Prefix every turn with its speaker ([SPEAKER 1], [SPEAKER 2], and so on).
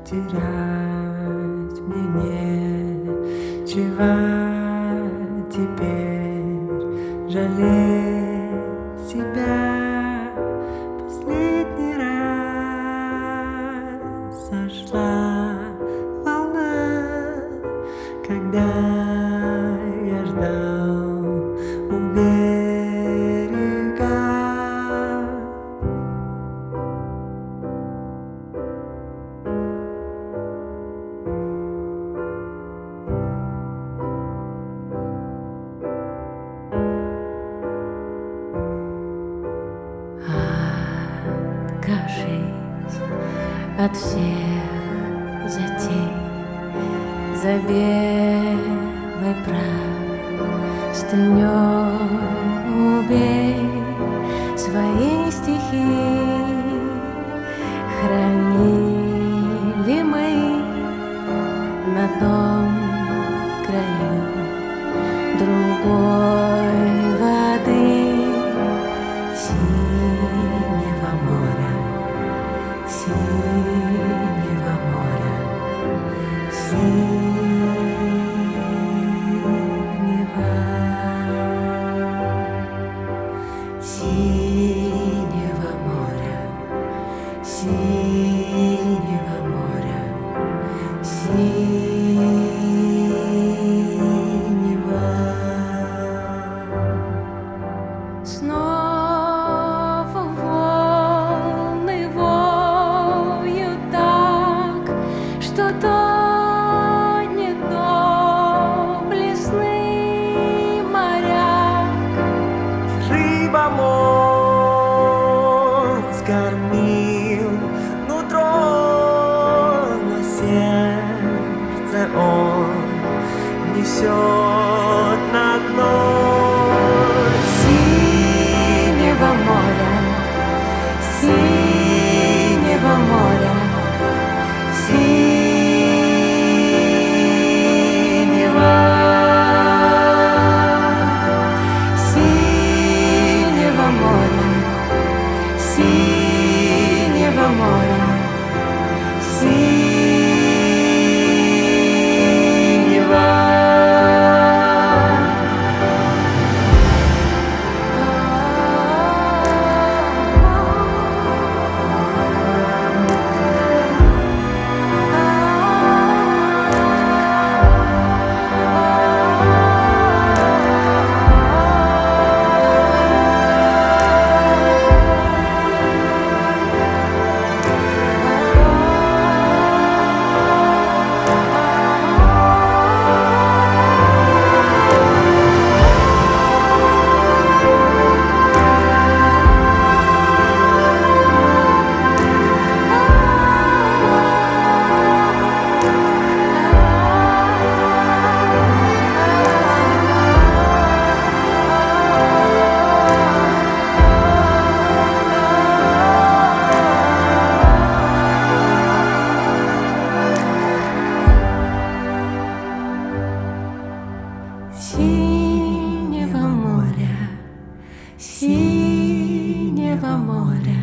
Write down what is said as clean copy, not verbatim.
[SPEAKER 1] терять мне нечего теперь, жалеть себя последний раз. Сошла волна, когда я ждал у берега.
[SPEAKER 2] Откажись от всех затей, за белый прах стынёй убей свои стихи. Хранили мы на том краю другой воды, синего моря, синего моря, синего моря, синего моря, синего. Снова волны воют так, что тонет доблестный моряк.
[SPEAKER 1] Рыба-мост скормил нутро, но сердце он несет на дно.
[SPEAKER 2] Синего моря, синего моря, синего, синего моря, синего моря, синего. Синего моря, синего моря.